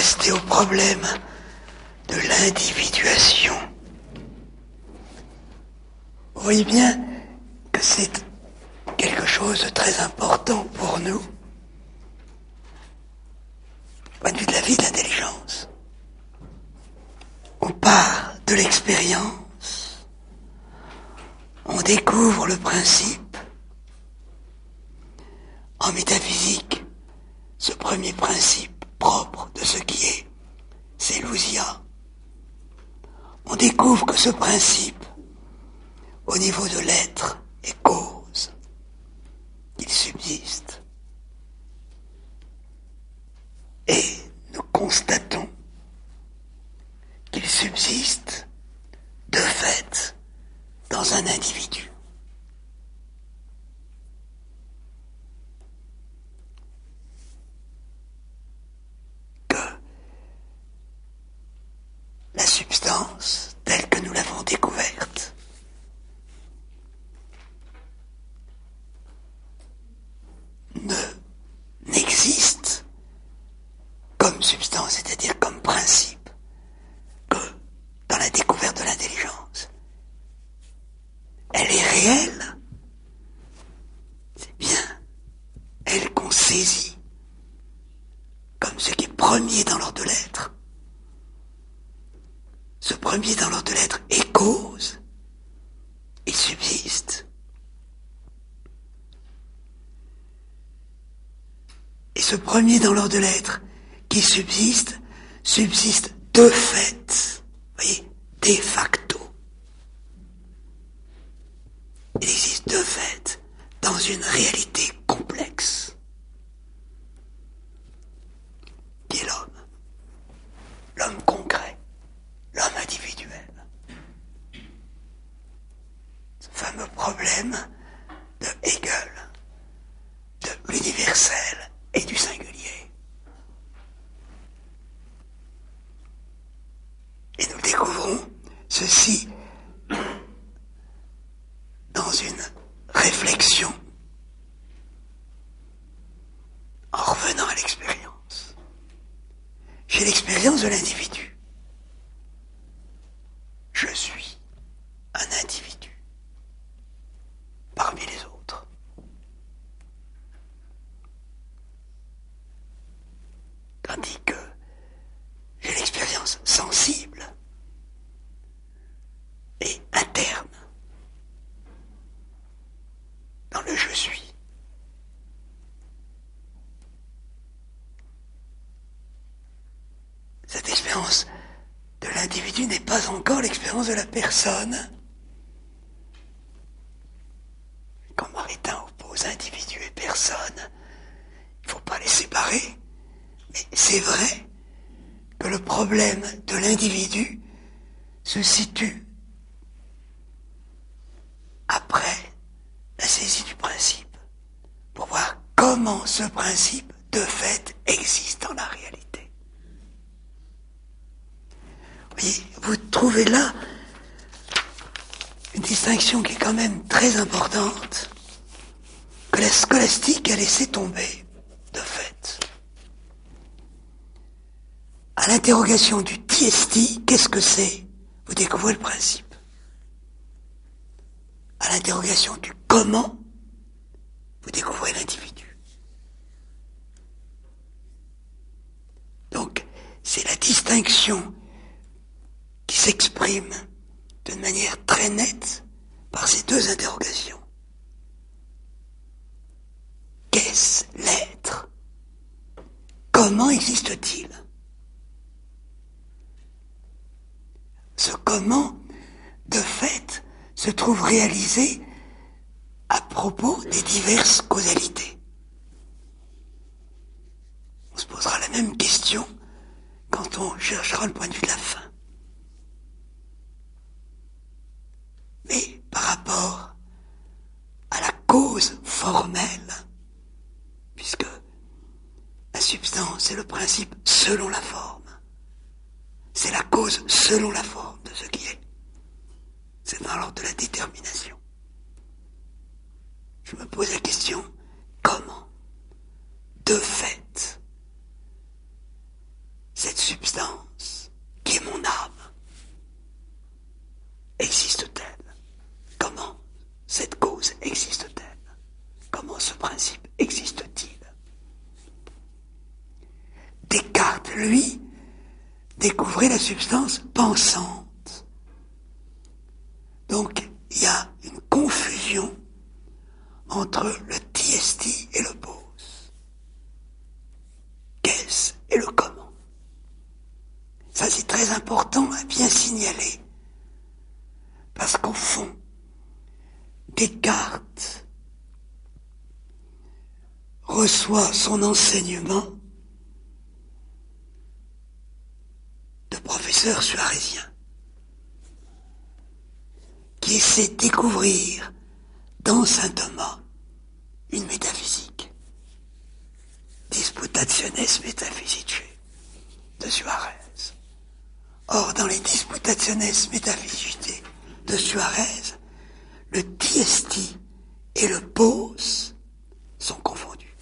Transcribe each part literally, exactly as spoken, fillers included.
rester au problème de l'individuation. Vous voyez bien que c'est quelque chose de très important pour nous, du point de vue de la vie de l'intelligence. On part de l'expérience, on découvre le principe. En métaphysique, ce premier principe propre de ce qui est, c'est l'ousia. On découvre que ce principe, au niveau de l'être, est cause, qu'il subsiste. Et nous constatons qu'il subsiste de fait dans un individu. Que la substance, telle que nous l'avons découverte, ne n'existe comme substance, c'est-à-dire comme principe, que dans la découverte de l'intelligence. Elle est réelle, c'est bien elle qu'on saisit comme ce qui est premier dans l'ordre de l'être. Ce premier dans l'ordre de l'être est cause, il subsiste. Et ce premier dans l'ordre de l'être qui subsiste, subsiste de fait, vous voyez, de facto. Il existe de fait dans une réalité complexe, qui est l'homme, l'homme concret, l'homme individuel. Ce fameux problème de Hegel, de l'universel et du singulier. Et nous découvrons ceci dans une réflexion en revenant à l'expérience. J'ai l'expérience de l'individu. Je suis un individu parmi les autres. Tandis que j'ai l'expérience sensible et interne dans le je suis. Cette expérience de l'individu n'est pas encore l'expérience de la personne. Quand Maritain oppose individu et personne, il ne faut pas les séparer. Mais c'est vrai que le problème de l'individu se situe après la saisie du principe, pour voir comment ce principe, de fait, existe dans la réalité. Vous voyez, vous trouvez là une distinction qui est quand même très importante, que la scolastique a laissé tomber, de fait. À l'interrogation du tiesti, qu'est-ce que c'est? Vous découvrez le principe. À l'interrogation du comment, vous découvrez l'individu. Donc, c'est la distinction qui s'exprime d'une manière très nette par ces deux interrogations. Qu'est-ce l'être? Comment existe-t-il? Ce comment, de fait, se trouve réalisé à propos des diverses causalités. On se posera la même question quand on cherchera le point de vue de la fin. Mais par rapport à la cause formelle, puisque la substance est le principe selon la forme, c'est la cause selon la forme de ce qui est. C'est dans l'ordre de la détermination. Je me pose la question, comment, de fait, cette substance, qui est mon âme, existe-t-elle? Comment cette cause existe-t-elle? Comment ce principe existe-t-il? Descartes, lui, découvrait la substance pensante. Donc, il y a une confusion entre le tiesti et le pos. Qu'est-ce et le comment? Ça, c'est très important à bien signaler. Parce qu'au fond, Descartes reçoit son enseignement de professeurs suarésiens qui essaient de découvrir dans saint Thomas une métaphysique. Disputationes metaphysicae de Suarez. Or, dans les Disputationes metaphysicae de Suarez, le tiesti et le pos sont confondus.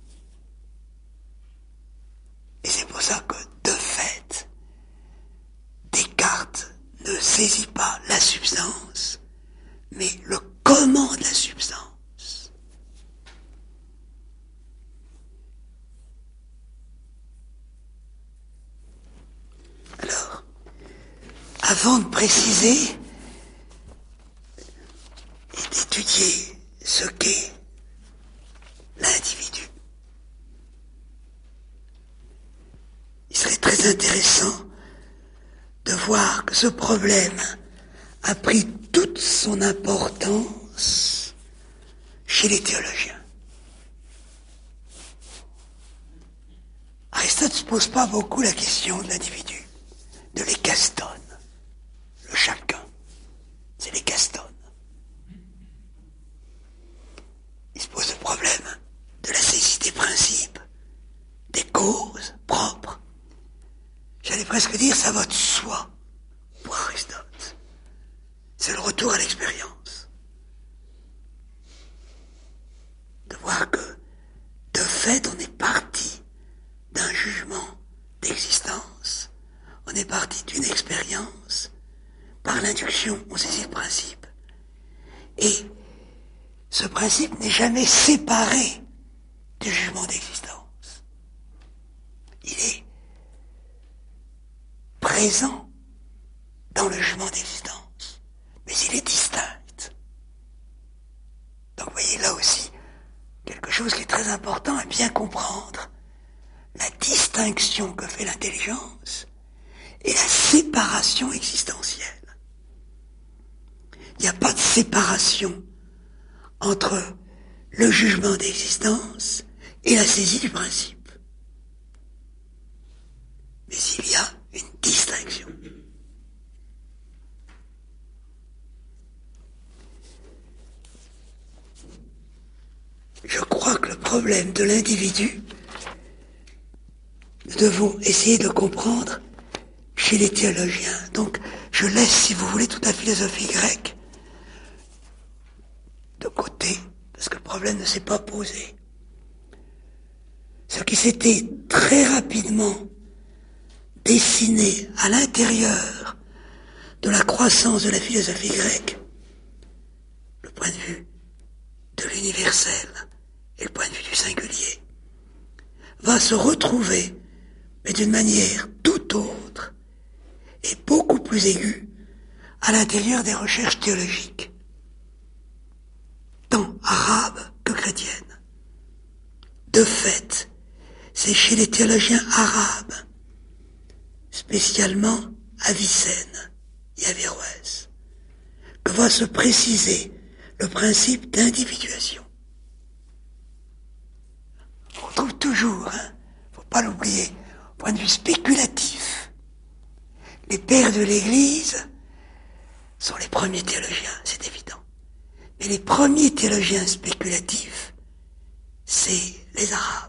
Et c'est pour ça que, de fait, Descartes ne saisit pas la substance, mais le comment de la substance. Alors, avant de préciser et d'étudier ce qu'est l'individu, il serait très intéressant de voir que ce problème a pris toute son importance chez les théologiens. Aristote ne se pose pas beaucoup la question de l'individu, de l'hécastone, le chacun, c'est l'hécastone. Il se pose le problème de la saisie des principes, des causes propres. J'allais presque dire, ça va de soi pour Aristote. C'est le retour à l'expérience. De voir que, de fait, on est parti d'un jugement d'existence, on est parti d'une expérience, par l'induction, on saisit le principe. Et ce principe n'est jamais séparé du jugement d'existence. Il est présent dans le jugement d'existence, mais il est distinct. Donc vous voyez là aussi quelque chose qui est très important à bien comprendre, la distinction que fait l'intelligence et la séparation existentielle. Il n'y a pas de séparation entre le jugement d'existence et la saisie du principe. Mais il y a une distinction. Je crois que le problème de l'individu, nous devons essayer de comprendre chez les théologiens. Donc, je laisse, si vous voulez, toute la philosophie grecque de côté, parce que le problème ne s'est pas posé. Ce qui s'était très rapidement dessiné à l'intérieur de la croissance de la philosophie grecque, le point de vue de l'universel et le point de vue du singulier, va se retrouver, mais d'une manière tout autre et beaucoup plus aiguë, à l'intérieur des recherches théologiques, tant arabes que chrétiennes. De fait, c'est chez les théologiens arabes, spécialement Avicenne et Averroès, que va se préciser le principe d'individuation. On trouve toujours, hein, faut pas l'oublier, au point de vue spéculatif, les pères de l'Église sont les premiers théologiens, c'est évident. Mais les premiers théologiens spéculatifs, c'est les Arabes.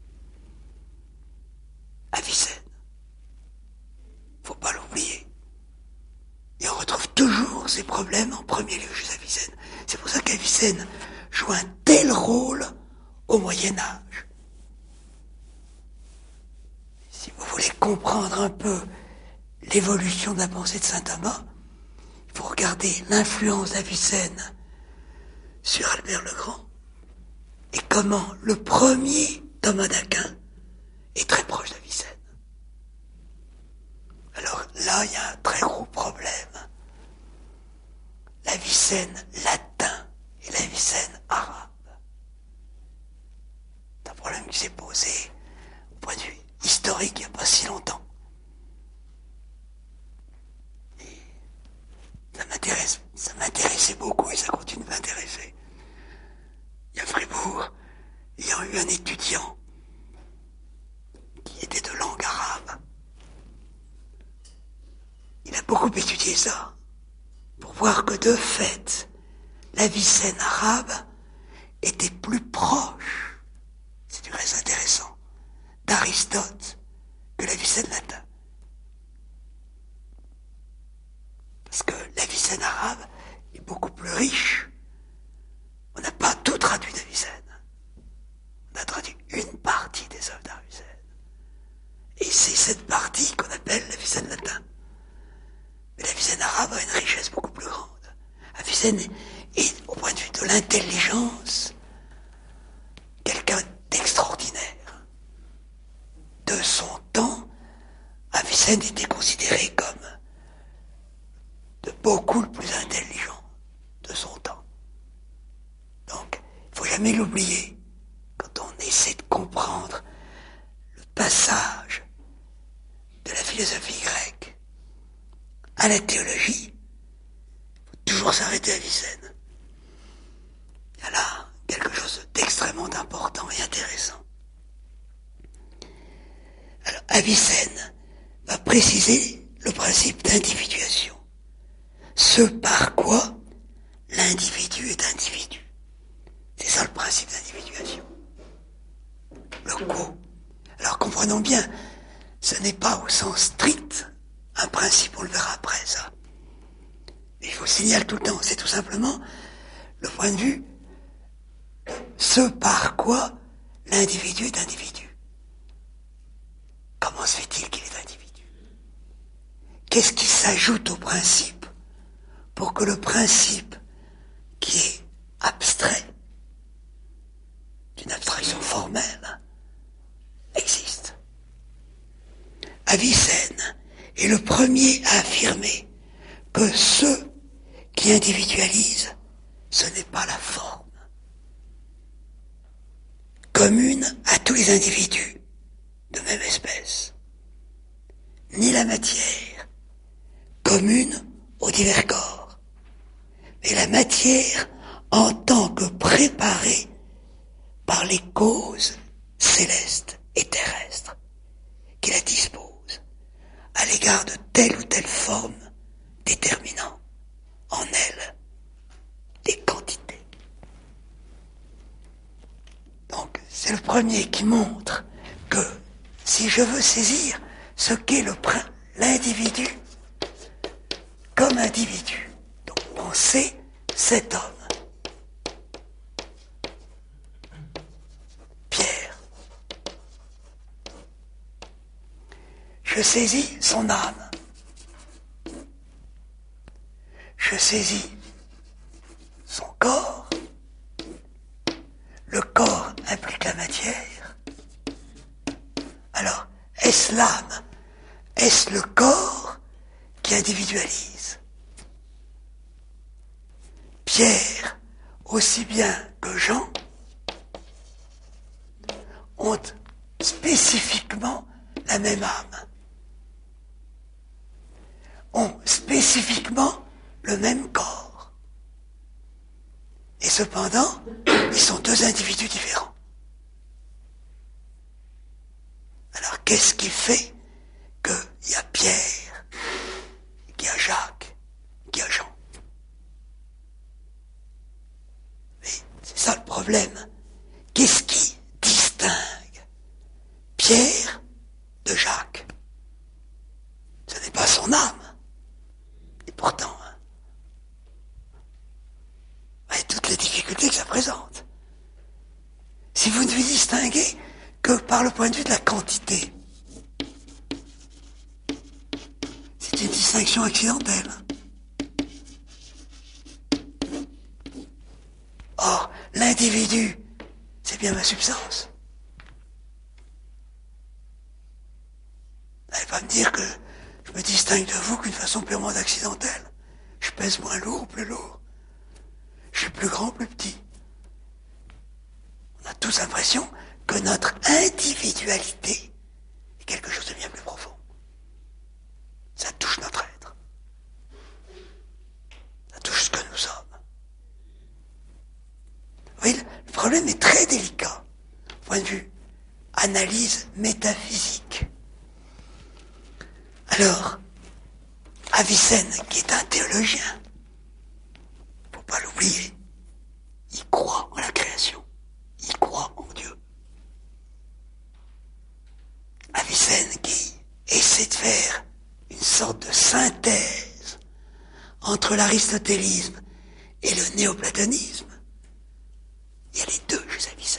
Avicenne. Faut pas l'oublier. Et on retrouve toujours ces problèmes en premier lieu chez Avicenne. C'est pour ça qu'Avicenne joue un tel rôle au Moyen-Âge. Si vous voulez voulez comprendre un peu l'évolution de la pensée de saint Thomas, il faut regarder l'influence d'Avicenne sur Albert le Grand et comment le premier Thomas d'Aquin est très proche d'Avicenne. Alors là, il y a un très gros problème. L'Avicenne latin et l'Avicenne arabe. C'est un problème qui s'est posé au point de vue historique il n'y a pas si longtemps. Et ça m'intéresse, ça m'intéressait beaucoup et ça continue de m'intéresser. Il y a Fribourg, il y a eu un étudiant qui était de langue arabe. Il a beaucoup étudié ça pour voir que de fait, l'Avicenne arabe était plus proche, c'est du reste intéressant, d'Aristote que l'Avicenne latin. Parce que l'Avicenne arabe est beaucoup plus riche. On n'a pas tout traduit d'Avicenne. On a traduit une partie des œuvres d'Avicenne. Et c'est cette partie qu'on appelle l'Avicenne latin. Mais l'Avicenne arabe a une richesse beaucoup plus grande. Avicenne est, au point de vue de l'intelligence, quelqu'un d'extraordinaire. De son temps, Avicenne était considéré comme de beaucoup le plus intelligent de son temps. Donc, il ne faut jamais l'oublier quand on essaie de comprendre le passage de la philosophie grecque à la théologie. Il faut toujours s'arrêter à Avicenne. Il y a là quelque chose d'extrêmement important et intéressant. Alors, Avicenne va préciser le principe d'individuation. Ce par quoi l'individu est individu. C'est ça le principe d'individuation. Le co. Alors comprenons bien, ce n'est pas au sens strict un principe, on le verra après ça. Mais je vous signale tout le temps, c'est tout simplement le point de vue ce par quoi l'individu est individu. Comment se fait-il qu'il est individu? Qu'est-ce qui s'ajoute au principe pour que le principe qui est abstrait, d'une abstraction formelle, existe? Avicenne est le premier à affirmer que ce qui individualise, ce n'est pas la forme commune à tous les individus de même espèce, ni la matière commune aux divers corps, mais la matière en tant que préparée par les causes célestes et terrestres qui la disposent à l'égard de telle ou telle forme déterminant en elle les quantités. Donc c'est le premier qui montre que si je veux saisir ce qu'est le l'individu comme individu, donc pensez cet homme, Pierre, je saisis son âme, je saisis son corps, le corps implique la matière. Alors, est-ce l'âme, est-ce le corps qui individualise? Pierre, aussi bien que Jean, ont spécifiquement la même âme, ont spécifiquement le même corps. Et cependant, ils sont deux individus différents. Alors qu'est-ce qui fait qu'il y a Pierre, qu'il y a Jacques, qu'il y a Jean? Mais c'est ça le problème. Qu'est-ce qui distingue Pierre de Jacques? Ce n'est pas son âme. Et pourtant, hein, avec toutes les difficultés que ça présente. Si vous ne vous distinguez que par le point de vue de la quantité, distinction accidentelle. Or, l'individu, c'est bien ma substance. N'allez pas me dire que je me distingue de vous qu'une façon purement accidentelle. Je pèse moins lourd ou plus lourd. Je suis plus grand ou plus petit. On a tous l'impression que notre individualité est quelque chose de bien plus profond. Ça touche notre être. Ça touche ce que nous sommes. Vous voyez, le problème est très délicat, au point de vue analyse métaphysique. Alors, Avicenne, qui est un théologien, faut pas l'oublier, il croit en la création, il croit en Dieu. Avicenne qui essaie de faire une sorte de synthèse entre l'aristotélisme et le néoplatonisme. Il y a les deux chez Avicenne.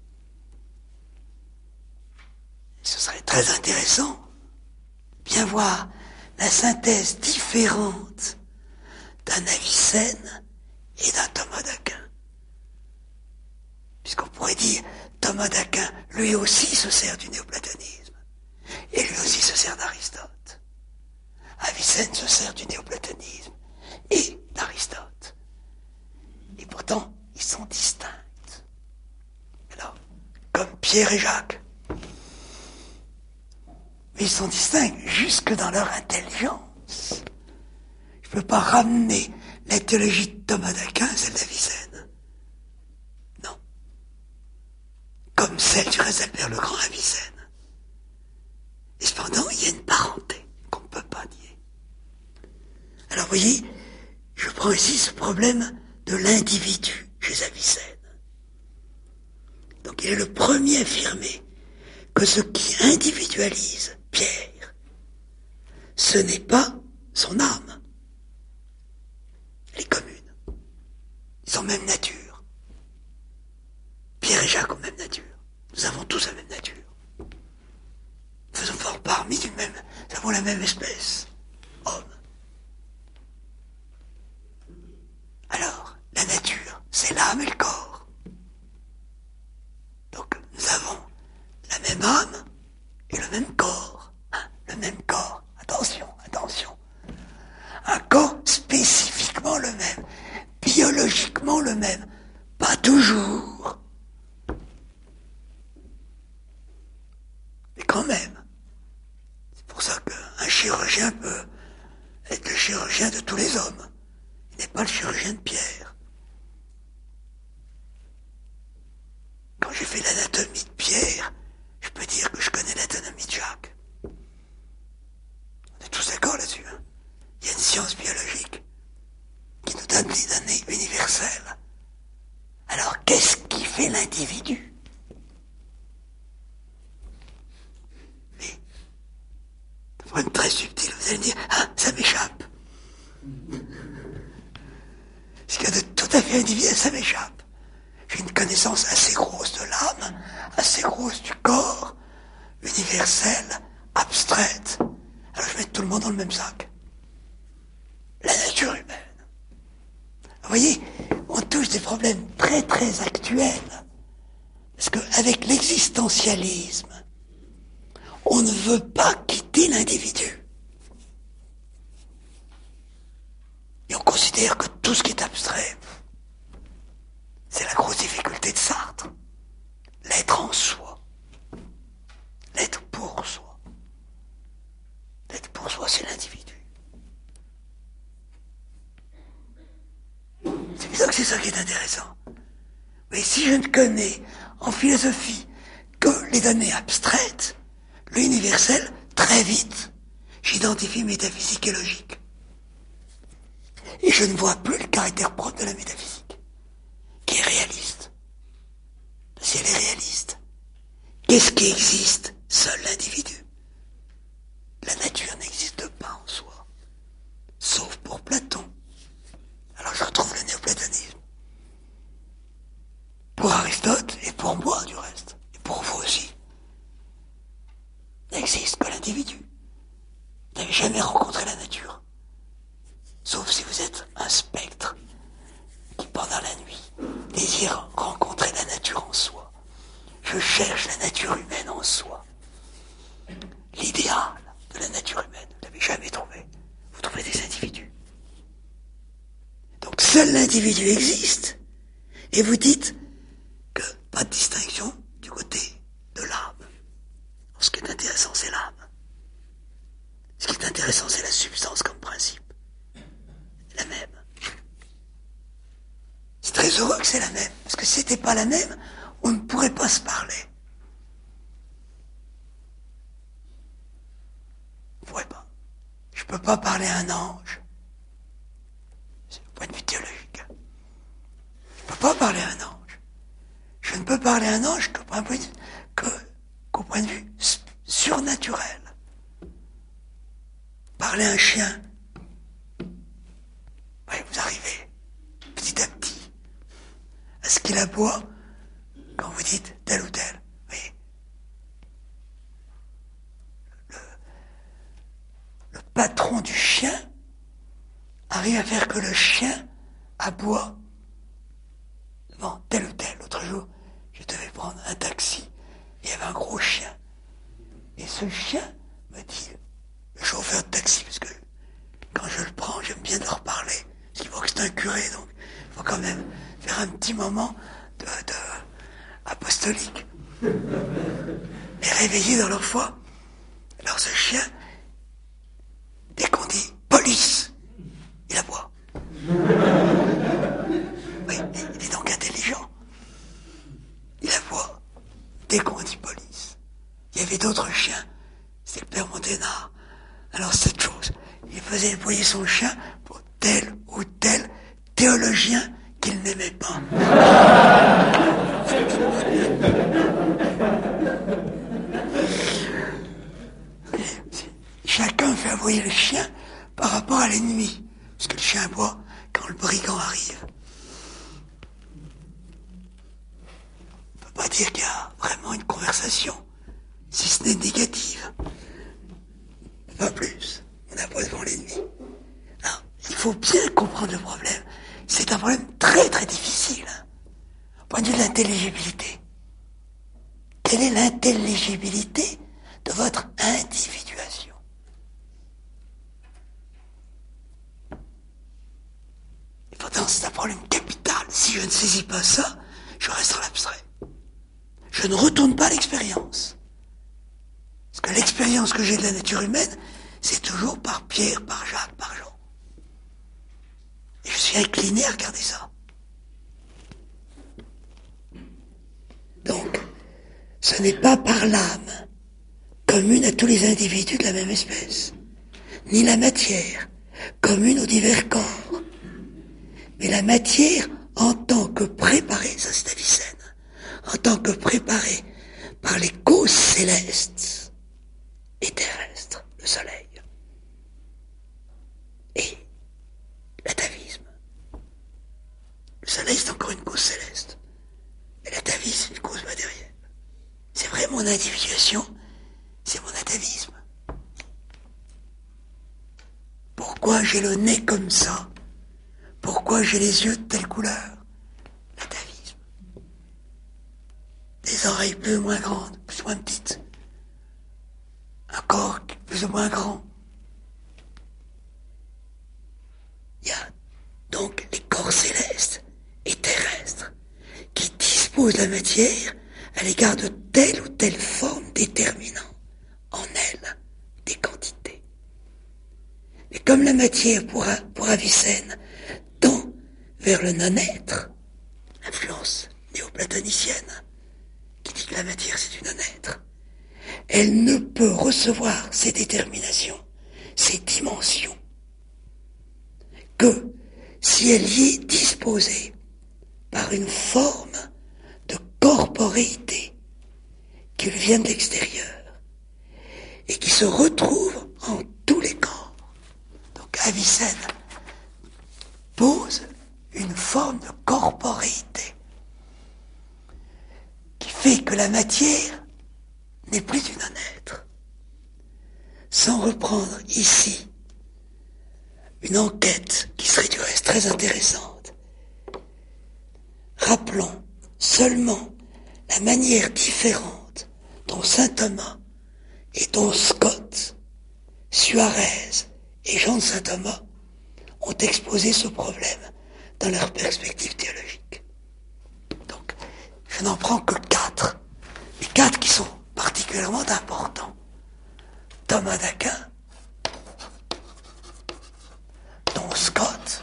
Ce serait très intéressant de bien voir la synthèse différente d'un Avicenne et d'un Thomas d'Aquin. Puisqu'on pourrait dire, Thomas d'Aquin, lui aussi se sert du néoplatonisme, et lui aussi se sert d'Aristote. Avicenne se sert du néoplatonisme et d'Aristote. Et pourtant, ils sont distincts. Alors, comme Pierre et Jacques. Mais ils sont distincts jusque dans leur intelligence. Je ne peux pas ramener la théologie de Thomas d'Aquin à celle d'Avicenne. Non. Comme celle du reste d'Albert le Grand à Avicenne. Et cependant, il y a une parenté qu'on ne peut pas nier. Alors, vous voyez, je prends ici ce problème de l'individu chez Avicenne. Donc, il est le premier à affirmer que ce qui individualise Pierre, ce n'est pas son âme. Elle est commune. Ils ont même nature. Pierre et Jacques ont même nature. Nous avons tous la même nature. Nous faisons fort parmi du même, nous avons la même espèce, homme. Alors, la nature, c'est l'âme et le corps. Donc, nous avons la même âme et le même corps. Hein, le même corps. Attention, attention. Un corps spécifiquement le même. Biologiquement le même. Pas toujours. Mais quand même. C'est pour ça qu'un chirurgien peut être le chirurgien de tous les hommes. Il n'est pas le chirurgien de Pierre. Quand j'ai fait l'anatomie de Pierre, je peux dire que je connais l'anatomie de Jacques. On est tous d'accord là-dessus. Hein. Il y a une science biologique qui nous donne des données universelles. Alors, qu'est-ce qui fait l'individu? Mais, de problème très subtil, vous allez me dire, ah, ça m'échappe. Ce qu'il y a de tout à fait individuel, ça m'échappe. J'ai une connaissance assez grosse de l'âme, assez grosse du corps, universelle, abstraite. Alors je mets tout le monde dans le même sac. La nature humaine. Vous voyez, on touche des problèmes très très actuels. Parce qu'avec l'existentialisme, on ne veut pas quitter l'individu. Et on considère que tout ce qui est abstrait, c'est la grosse difficulté de Sartre. L'être en soi. L'être pour soi. L'être pour soi, c'est l'individu. C'est bien que c'est ça qui est intéressant. Mais si je ne connais en philosophie que les données abstraites, l'universel, très vite, j'identifie métaphysique et logique. Et je ne vois plus le caractère propre de la métaphysique, qui est réaliste. Si elle est réaliste, qu'est-ce qui existe? Seul l'individu. La nature n'existe pas en soi, sauf pour Platon. Alors je retrouve le néoplatonisme. Pour Aristote, et pour moi du reste, et pour vous aussi, n'existe que l'individu. Vous n'avez jamais rencontré la nature. désire rencontrer la nature en soi. Je cherche la nature humaine en soi. L'idéal de la nature humaine, vous ne l'avez jamais trouvé. Vous trouvez des individus. Donc seul l'individu existe. Et vous dites que pas de distinction du côté de l'âme. Ce qui est intéressant, c'est l'âme. Ce qui est intéressant, c'est la substance comme principe. La même. C'est très heureux que c'est la même. Parce que si c'était pas la même, on ne pourrait pas se parler. On ne pourrait pas. Je ne peux pas parler à un ange. C'est le point de vue théologique. Je ne peux pas parler à un ange. Je ne peux parler à un ange qu'au point de vue, que, qu'au point de vue surnaturel. Parler à un chien, ouais, vous arrivez petit à petit à ce qu'il aboie quand vous dites tel ou tel. Oui. Le, le patron du chien arrive à faire que le chien aboie devant tel ou tel. L'autre jour, je devais prendre un taxi, il y avait un gros chien. Et ce chien me dit, le chauffeur de taxi, parce que quand je le prends, j'aime bien leur parler. Parce qu'il faut que c'est un curé, donc il faut quand même faire un petit moment de, de apostolique. Les réveiller dans leur foi. Alors ce chien, dès qu'on dit police, il aboie. Oui, il est donc intelligent. Il aboie dès qu'on dit police. Il y avait d'autres chiens, c'est le père Monténard. Alors cette chose, il faisait aboyer son chien pour tel ou tel théologien qu'il n'aimait pas. Chacun fait aboyer le chien par rapport à l'ennemi, parce que le chien aboie quand le brigand arrive. On ne peut pas dire qu'il y a vraiment une conversation, si ce n'est négative. Pas plus. On aboie devant l'ennemi. Alors, il faut bien comprendre le problème. C'est un problème très très difficile. Hein, au point de vue de l'intelligibilité. Quelle est l'intelligibilité de votre individuation? Et pourtant, c'est un problème capital. Si je ne saisis pas ça, je reste dans l'abstrait. Je ne retourne pas à l'expérience. Parce que l'expérience que j'ai de la nature humaine, c'est toujours par Pierre, par Jacques, par Jean. Et je suis incliné à regarder ça. Donc, ce n'est pas par l'âme, commune à tous les individus de la même espèce, ni la matière, commune aux divers corps, mais la matière en tant que préparée, ça c'est Avicenne, en tant que préparée par les causes célestes et terrestres, le soleil, et l'atavisme. Le soleil, c'est encore une cause céleste, et l'atavisme, c'est une cause matérielle. C'est vrai, mon individuation, c'est mon atavisme. Pourquoi j'ai le nez comme ça? Pourquoi j'ai les yeux de telle couleur? L'atavisme. Des oreilles plus ou moins grandes, plus ou moins petites. Un corps plus ou moins grand. Il y a donc les corps célestes et terrestres qui disposent de la matière à l'égard de telle ou telle forme déterminant en elle des quantités. Mais comme la matière pour, pour Avicenne tend vers le non-être, l'influence néoplatonicienne qui dit que la matière c'est du non-être, elle ne peut recevoir ces déterminations, ces dimensions, que si elle y est disposée par une forme de corporéité qui lui vient de l'extérieur et qui se retrouve en tous les corps. Donc Avicenne pose une forme de corporéité qui fait que la matière n'est plus du non-être. Sans reprendre ici une enquête qui serait du reste très intéressante, rappelons seulement la manière différente dont saint Thomas et dont Scott, Suarez et Jean de Saint Thomas ont exposé ce problème dans leur perspective théologique. Donc, je n'en prends que quatre. Les quatre qui sont particulièrement importants. Thomas d'Aquin, dont Scott,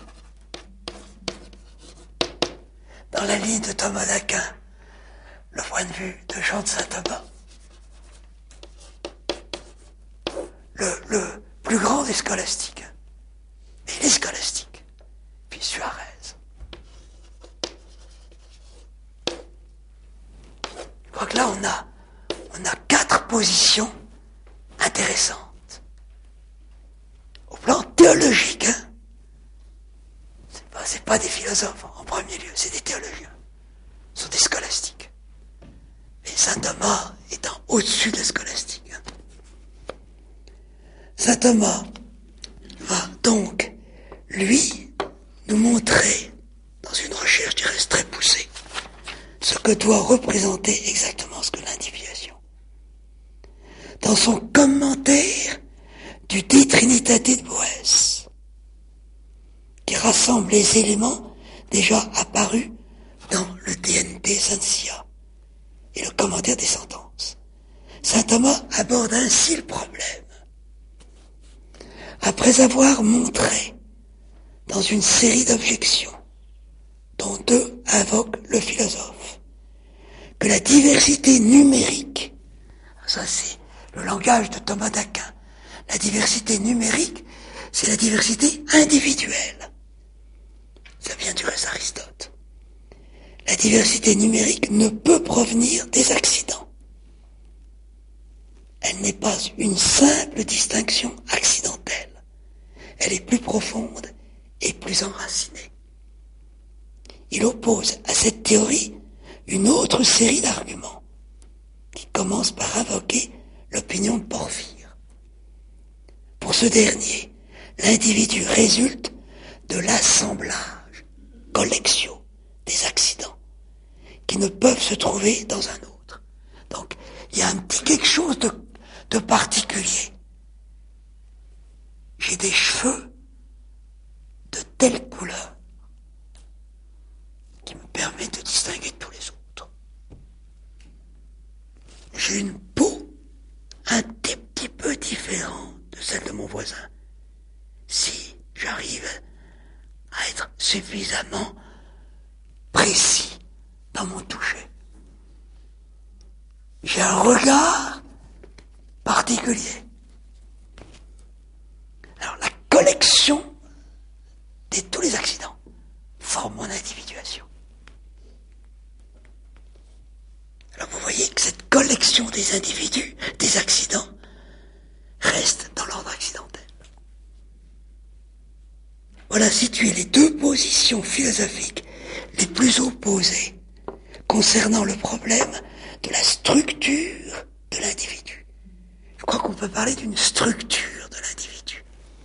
dans la ligne de Thomas d'Aquin, le point de vue de Jean de Saint Thomas, le, le plus grand des scolastiques, mais les scolastiques, puis Suarez. Je crois que là on a, on a quatre positions intéressantes. Au plan théologique, hein, c'est pas, c'est pas des philosophes en premier lieu, c'est des théologiens. Ce sont des scolastiques. Et saint Thomas étant au-dessus des scolastiques. Hein. Saint Thomas va donc, lui, nous montrer, dans une recherche, je dirais, très poussée, ce que doit représenter exactement ce que l'individuation. Dans son commentaire du De Trinitate de Boèce, qui rassemble les éléments déjà apparus dans le D N T Saint-Sia et le commentaire des sentences, saint Thomas aborde ainsi le problème. Après avoir montré, dans une série d'objections, dont deux invoquent le philosophe, que la diversité numérique, ça c'est le langage de Thomas d'Aquin, la diversité numérique, c'est la diversité individuelle. Ça vient du reste d'Aristote. La diversité numérique ne peut provenir des accidents. Elle n'est pas une simple distinction accidentelle. Elle est plus profonde et plus enracinée. Il oppose à cette théorie une autre série d'arguments qui commence par invoquer l'opinion de Porphyre. Pour ce dernier, l'individu résulte de l'assemblage, collectio, des accidents qui ne peuvent se trouver dans un autre. Donc, il y a un petit quelque chose de, de particulier. J'ai des cheveux de telle couleur qui me permet de distinguer de tous les autres. J'ai une peau un petit, petit peu différente de celle de mon voisin. Si j'arrive à être suffisamment précis dans mon toucher. J'ai un regard particulier. Alors la collection de tous les accidents forme mon individuation. Alors vous voyez que cette collection des individus, des accidents, reste dans l'ordre accidentel. Voilà situées les deux positions philosophiques les plus opposées concernant le problème de la structure de l'individu. Je crois qu'on peut parler d'une structure de l'individu.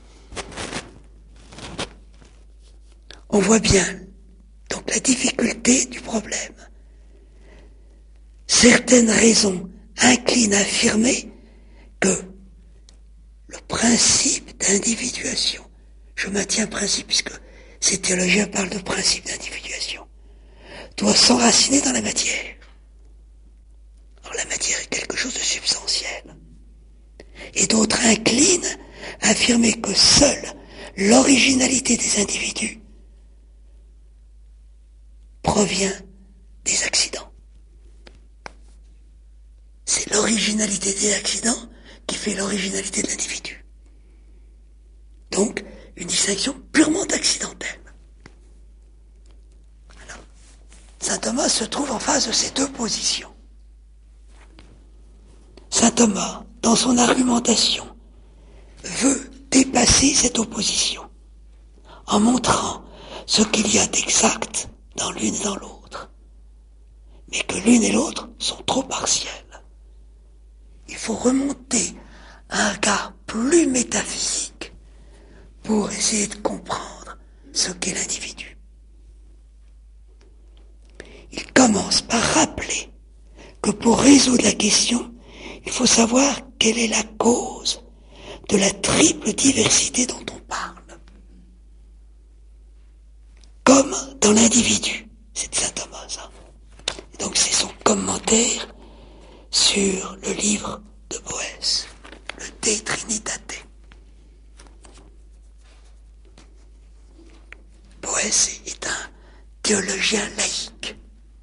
On voit bien donc la difficulté du problème. Certaines raisons inclinent à affirmer que le principe d'individuation, je maintiens principe puisque ces théologiens parlent de principe d'individuation, doit s'enraciner dans la matière. Alors la matière est quelque chose de substantiel. Et d'autres inclinent à affirmer que seule l'originalité des individus provient des accidents. C'est l'originalité des accidents qui fait l'originalité de l'individu. Donc, une distinction purement accidentelle. Alors, saint Thomas se trouve en face de ces deux positions. Saint Thomas, dans son argumentation, veut dépasser cette opposition en montrant ce qu'il y a d'exact dans l'une et dans l'autre, mais que l'une et l'autre sont trop partielles. Il faut remonter à un regard plus métaphysique pour essayer de comprendre ce qu'est l'individu. résoudre la question, il faut savoir quelle est la cause de la triple diversité dont on parle. Comme dans l'individu, c'est de saint Thomas, ça. Et donc c'est son commentaire sur le livre de Boès, le De Trinitate. Boès est un théologien laïque.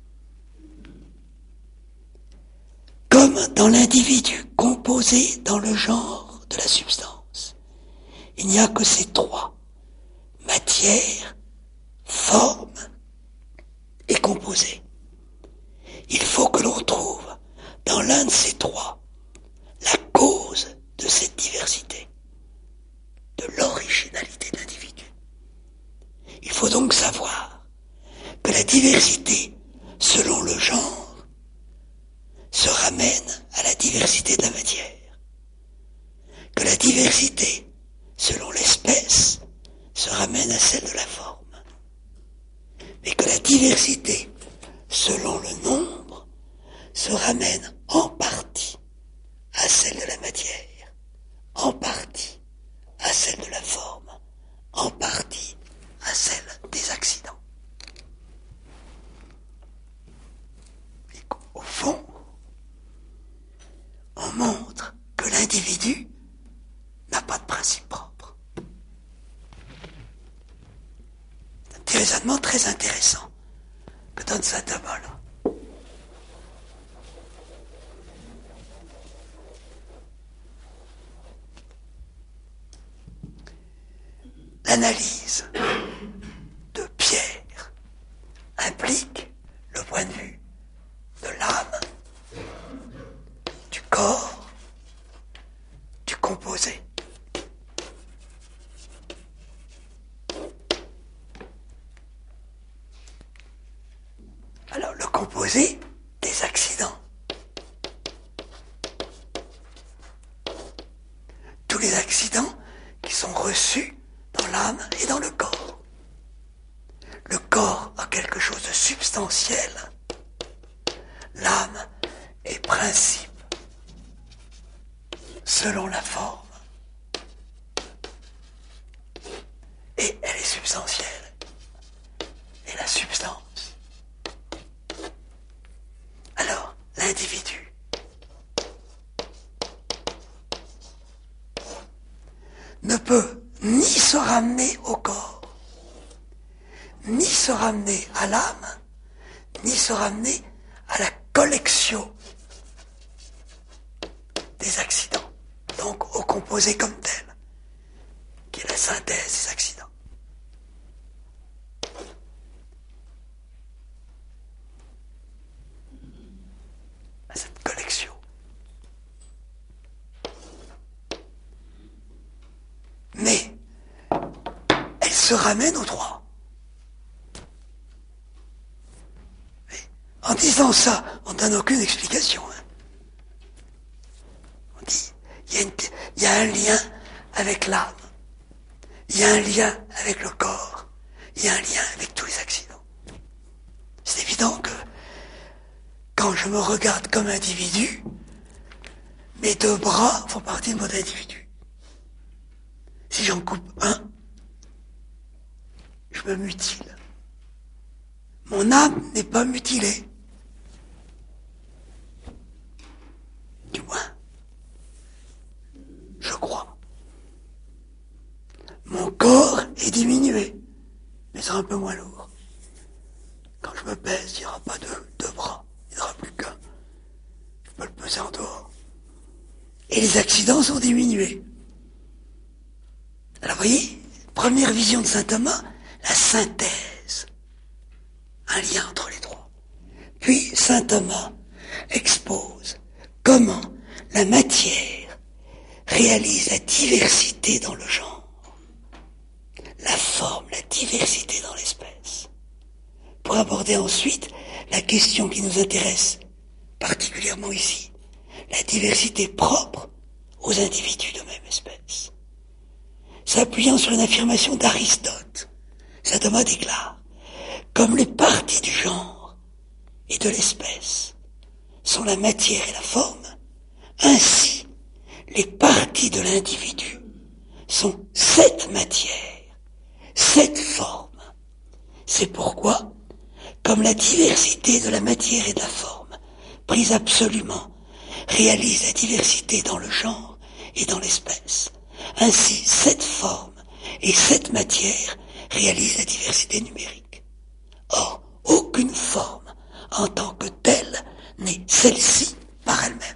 Comme dans l'individu composé dans le genre de la substance, il n'y a que ces trois, matière, forme et composé. Il faut que l'on trouve dans l'un de ces trois la cause de cette diversité, de l'originalité de l'individu. Il faut donc savoir que la diversité, selon le genre, se ramène à la diversité de la matière, que la diversité, selon l'espèce, se ramène à celle de la forme, mais que la diversité, selon le nombre, se ramène en partie à celle de la matière, en partie à celle de la forme, en partie à celle des accidents. Et au fond, on montre que l'individu n'a pas de principe propre. C'est un raisonnement très intéressant que donne saint Thomas là. L'analyse de Pierre implique le point de vue de l'âme, du corps, du composé. Alors, le composé des accidents. Tous les accidents qui sont reçus dans l'âme et dans le corps. Le corps a quelque chose de substantiel. L'âme est principe selon la forme. Et elle est substantielle. Et la substance. Alors, l'individu ne peut ni se ramener au corps, ni se ramener à l'âme, ni se ramener à la collection des accidents, donc au composé comme tel, qui est la synthèse des accidents. À cette collection. Mais elle se ramène aux trois. Mais en disant ça, on ne donne aucune explication. Hein. On dit, il y, y a un lien avec l'âme, il y a un lien avec le corps, il y a un lien avec tous les accidents. C'est évident que quand je me regarde comme individu, mes deux bras font partie de mon individu. Si j'en coupe un, je me mutile. Mon âme n'est pas mutilée. Du moins, je crois. Mon corps est diminué, mais sera un peu moins lourd. Quand je me pèse, il n'y aura pas deux, deux bras, il n'y en aura plus qu'un. Je peux le peser en dehors. Et les accidents sont diminués. Alors vous voyez, première vision de saint Thomas, la synthèse, un lien entre les trois. Puis saint Thomas expose comment la matière réalise la diversité dans le genre, la forme, la diversité dans l'espèce, pour aborder ensuite la question qui nous intéresse particulièrement ici, la diversité propre aux individus de même espèce. S'appuyant sur une affirmation d'Aristote, saint Thomas déclare, comme les parties du genre et de l'espèce sont la matière et la forme, ainsi les parties de l'individu sont cette matière, cette forme. C'est pourquoi, comme la diversité de la matière et de la forme, prise absolument, réalise la diversité dans le genre et dans l'espèce, ainsi cette forme et cette matière réalisent la diversité numérique. Or, aucune forme, en tant que telle, n'est celle-ci par elle-même.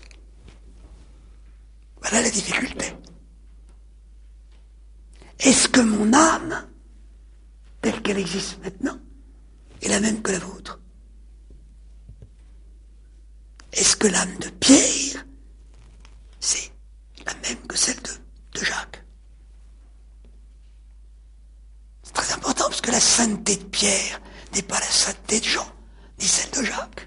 Voilà la difficulté. Est-ce que mon âme, telle qu'elle existe maintenant, est la même que la vôtre? Est-ce que l'âme de Pierre, c'est la même que celle de, de Jacques? C'est très important parce que la sainteté de Pierre n'est pas la sainteté de Jean, ni celle de Jacques.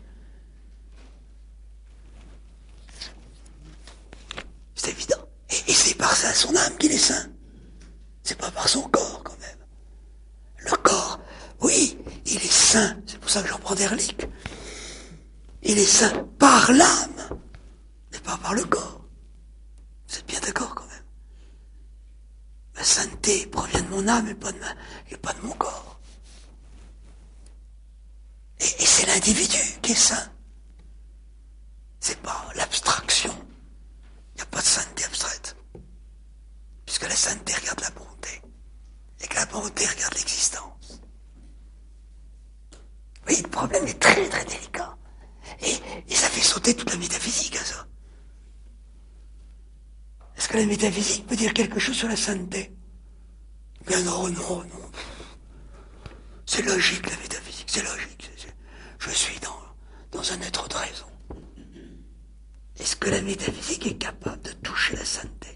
C'est évident. Et, et c'est par ça son âme qu'il est saint. C'est pas par son corps quand même. Le corps, oui, il est saint. C'est pour ça que j'en prends des reliques. Il est saint par l'âme, mais pas par le corps. Vous êtes bien d'accord quand même? Ma sainteté provient de mon âme et pas de, ma, et pas de mon corps. Et, et c'est l'individu qui est saint. C'est pas l'abstraction. Il n'y a pas de sainteté abstraite. Puisque la sainteté regarde la bonté. Et que la bonté regarde l'existence. Oui, le problème est très très délicat. Et, et ça fait sauter toute la métaphysique à ça. Est-ce que la métaphysique peut dire quelque chose sur la sainteté? Bien non, non, non. C'est logique la métaphysique, c'est logique. C'est, c'est, je suis dans, dans un être de raison. Est-ce que la métaphysique est capable de toucher la sainteté?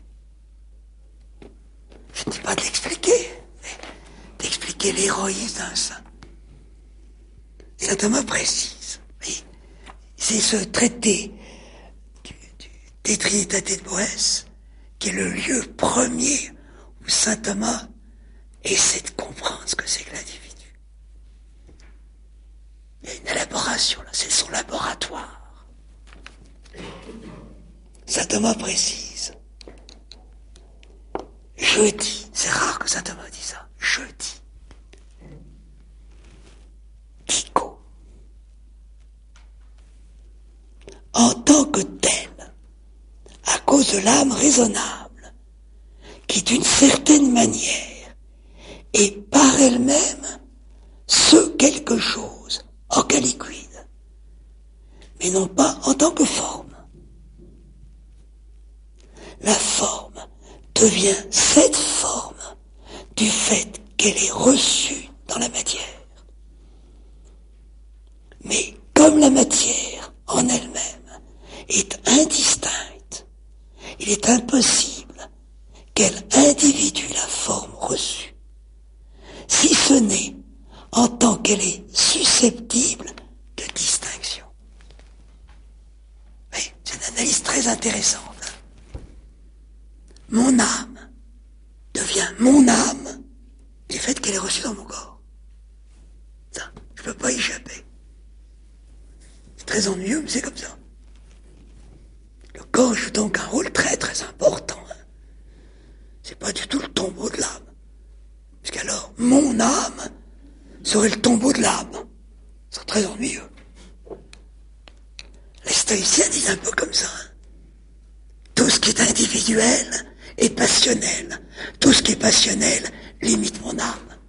Je ne dis pas de l'expliquer, mais d'expliquer l'héroïsme d'un saint. Saint Thomas précise, oui, c'est ce traité du, du, des Trinitate de Boès qui est le lieu premier où saint Thomas essaie de comprendre ce que c'est que l'individu. Il y a une élaboration là, c'est son laboratoire. Saint Thomas précise, je dis, c'est rare que saint Thomas dise ça, je dis, Kiko, en tant que tel, à cause de l'âme raisonnable, qui d'une certaine manière est par elle-même ce quelque chose orgaliquide, mais non pas en tant que forme. La forme devient cette forme du fait qu'elle est reçue dans la matière. Mais comme la matière en elle-même est indistincte, il est impossible qu'elle individue la forme reçue, si ce n'est en tant qu'elle est susceptible de distinction. Oui, c'est une analyse très intéressante. Mon âme devient mon âme du fait qu'elle est reçue dans mon corps. Ça, je ne peux pas y échapper. C'est très ennuyeux, mais c'est comme ça. Le corps joue donc un rôle très très important. Hein. C'est pas du tout le tombeau de l'âme. Puisqu'alors, mon âme serait le tombeau de l'âme. C'est très ennuyeux. Les stoïciens disent un peu comme ça. Hein. Tout ce qui est individuel est passionnel. Tout ce qui est passionnel limite mon âme.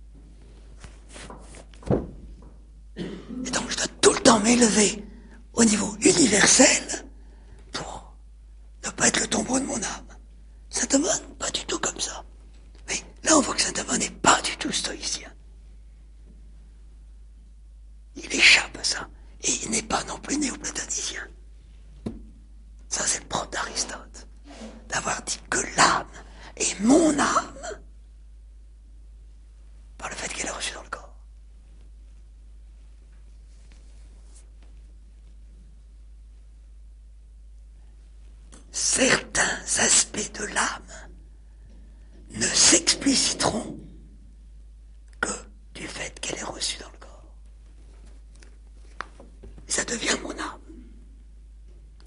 Et donc je dois tout le temps m'élever au niveau universel pour ne pas être le tombeau de mon âme. Saint Thomas, pas du tout comme ça. Mais là on voit que Saint Thomas n'est pas du tout stoïcien. Il échappe à ça. Et il n'est pas non plus néoplatonicien. Ça c'est le propre d'Aristote. D'avoir dit que l'âme est mon âme par le fait qu'elle est reçue dans le corps. Certains aspects de l'âme ne s'expliciteront que du fait qu'elle est reçue dans le corps. Et ça devient mon âme.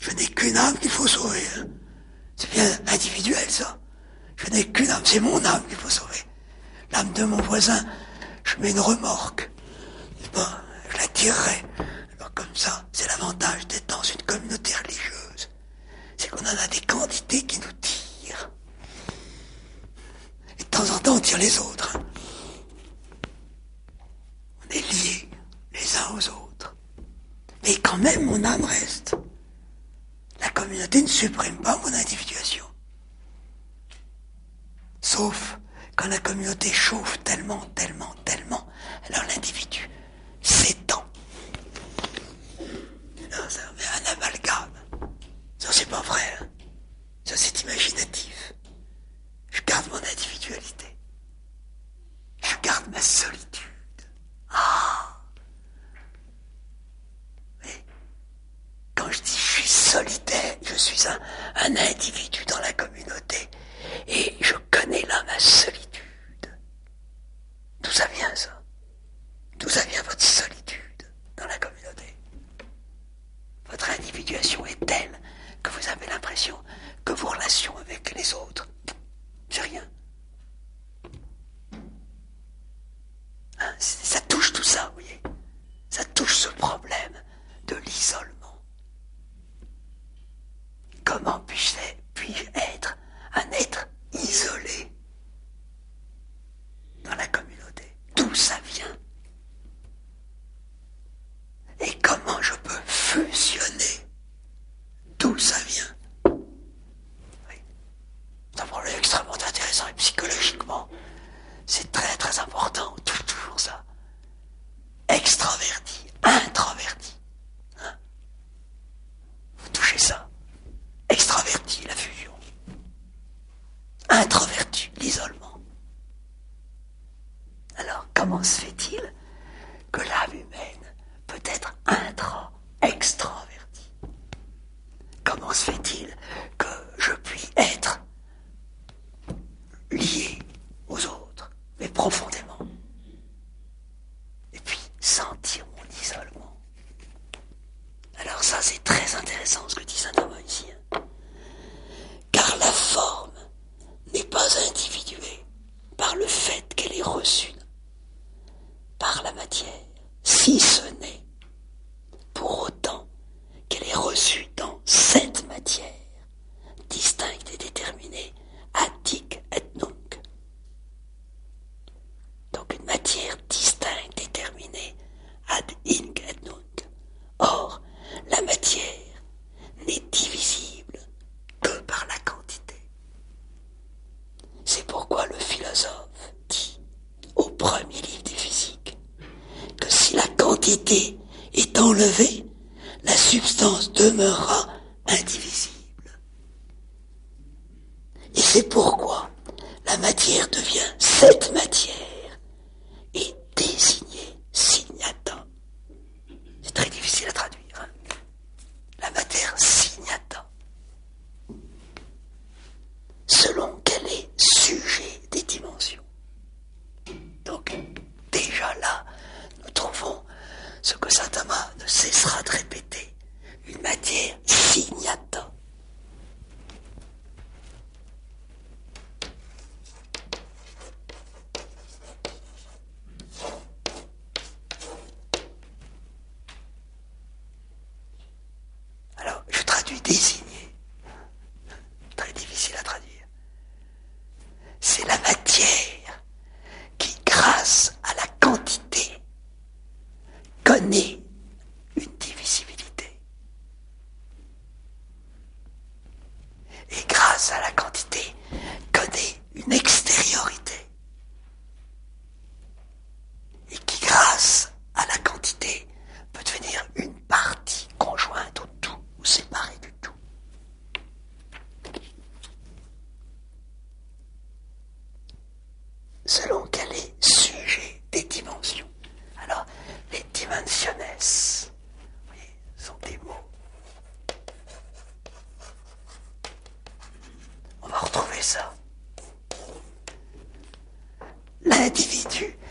Je n'ai qu'une âme qu'il faut sauver. Hein. C'est bien individuel, ça. Je n'ai qu'une âme, c'est mon âme qu'il faut sauver. L'âme de mon voisin, je mets une remorque. Bon, je la tirerai. Alors comme ça, c'est l'avantage d'être dans une communauté religieuse. C'est qu'on en a des quantités qui nous tirent. Et de temps en temps, on tire les autres. Hein. On est liés les uns aux autres. Mais quand même, mon âme reste. La communauté ne supprime pas mon individuation. Sauf quand la communauté chauffe tellement, tellement, tellement, alors l'individu s'étend. Alors ça met un amalgame. Ça, c'est pas vrai. Hein. Ça, c'est imaginatif. Je garde mon individualité. Je garde ma solitude. Ah. Mais quand je dis je suis solitaire, je suis un, un individu dans la communauté. Et je connais là ma solitude. D'où ça vient, ça? D'où ça vient votre solitude dans la communauté? Votre individuation est telle que vous avez l'impression que vos relations avec les autres, c'est rien. Hein, ça touche tout ça, vous voyez. Ça touche ce problème de l'isolement. Comment puis-je, puis-je être un être isolé dans la communauté? D'où ça vient? Et comment je peux fusionner? D'où ça vient? Oui. C'est un problème extrêmement intéressant et psychologiquement, c'est très très important. On touche toujours ça. Extraverti, introverti. Hein? Vous touchez ça. Extraverti, la fusion. Introverti, l'isolement. Alors, comment se fait-il que l'âme humaine peut être intra, extravertie? Comment se fait-il que je puis être lié aux autres, mais profondément, et puis sentir mon isolement? Alors ça, c'est très intéressant ce que dit saint Thomas ici. Hein. Car la forme n'est pas individuée par le fait qu'elle est reçue par la matière, si ce n'est pour autant qu'elle est reçue dans cette matière, distincte et déterminée, attic et nunc. Donc une matière distincte, déterminée, ad inc et nunc. Or, la matière n'est divisible que par la quantité. C'est pourquoi le philosophe dit au premier livre des physiques que si la quantité est enlevée, la substance demeurera indivisible. Et c'est pourquoi la matière devient cette matière et désignée signata. C'est très difficile à traduire. Hein. La matière signata. Selon qu'elle est sujet des dimensions. Donc, déjà là, nous trouvons ce que saint Thomas ne cessera de répéter, une matière signata. Alors, je traduis désigné, très difficile à traduire. C'est la matière qui, grâce à la quantité, connaît une divisibilité. Et grâce à la quantité, connaît une extériorité. Et qui, grâce à la quantité, peut devenir une partie conjointe au tout, ou séparée du tout. Selon qu'elle est sujet des dimensions. Alors, les dimensiones, vous voyez, sont des mots. On va retrouver ça. L'individu